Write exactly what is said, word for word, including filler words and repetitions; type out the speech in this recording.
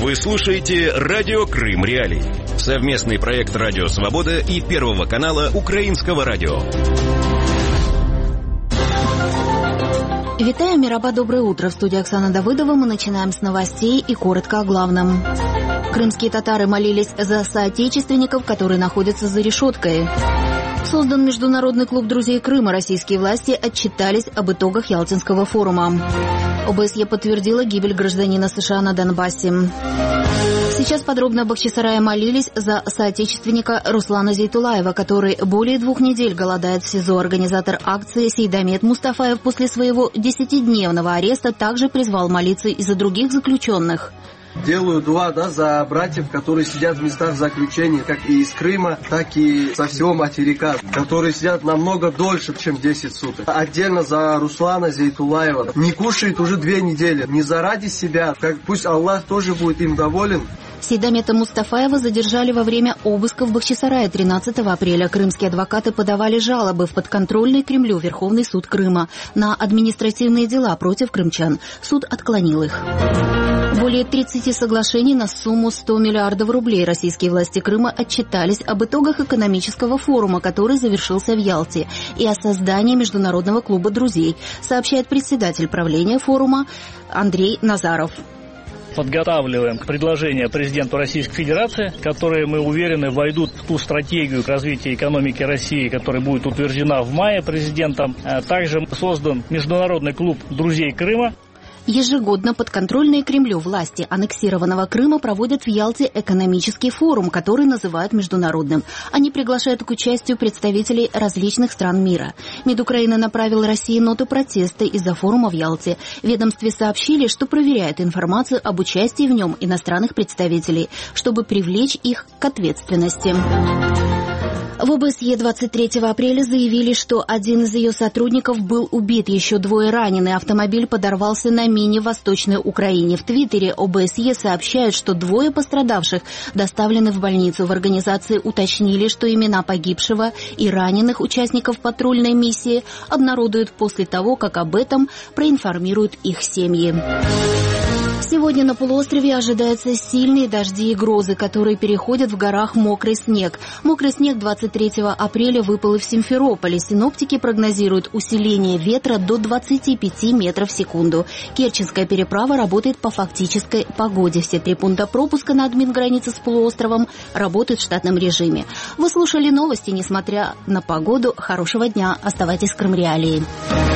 Вы слушаете «Радио Крым Реалии». Совместный проект «Радио Свобода» и Первого канала Украинского радио. Витаю, Мираба, доброе утро. В студии Оксана Давыдова. Мы начинаем с новостей и коротко о главном. Крымские татары молились за соотечественников, которые находятся за решеткой. Создан Международный клуб друзей Крыма. Российские власти отчитались об итогах Ялтинского форума. ОБСЕ подтвердила гибель гражданина США на Донбассе. Сейчас подробно об Бахчисарае молились за соотечественника Руслана Зейтулаева, который более двух недель голодает в СИЗО. Организатор акции Сейдамет Мустафаев после своего десятидневного ареста также призвал молиться и за других заключенных. Делаю дуа, да, за братьев, которые сидят в местах заключения, как и из Крыма, так и со всего материка, которые сидят намного дольше, чем десять суток. Отдельно за Руслана Зейтулаева. Не кушает уже две недели. Не заради себя, как пусть Аллах тоже будет им доволен. Сейдамета Мустафаева задержали во время обыска в Бахчисарае тринадцатого апреля. Крымские адвокаты подавали жалобы в подконтрольный Кремлю Верховный суд Крыма на административные дела против крымчан. Суд отклонил их. Более тридцати соглашений на сумму сто миллиардов рублей российские власти Крыма отчитались об итогах экономического форума, который завершился в Ялте, и о создании Международного клуба друзей, сообщает председатель правления форума Андрей Назаров. Подготавливаем предложения президенту Российской Федерации, которые, мы уверены, войдут в ту стратегию к развитию экономики России, которая будет утверждена в мае президентом. Также создан Международный клуб друзей Крыма. Ежегодно подконтрольные Кремлю власти аннексированного Крыма проводят в Ялте экономический форум, который называют международным. Они приглашают к участию представителей различных стран мира. МИД Украины направил России ноту протеста из-за форума в Ялте. В ведомстве сообщили, что проверяют информацию об участии в нем иностранных представителей, чтобы привлечь их к ответственности. В ОБСЕ двадцать третьего апреля заявили, что один из ее сотрудников был убит, еще двое ранены. Автомобиль подорвался на мине в Восточной Украине. В Твиттере ОБСЕ сообщают, что двое пострадавших доставлены в больницу. В организации уточнили, что имена погибшего и раненых участников патрульной миссии обнародуют после того, как об этом проинформируют их семьи. Сегодня на полуострове ожидаются сильные дожди и грозы, которые переходят в горах мокрый снег. Мокрый снег двадцать третьего апреля выпал и в Симферополе. Синоптики прогнозируют усиление ветра до двадцати пяти метров в секунду. Керченская переправа работает по фактической погоде. Все три пункта пропуска на админгранице с полуостровом работают в штатном режиме. Вы слушали новости, несмотря на погоду. Хорошего дня. Оставайтесь в Крым Реалии.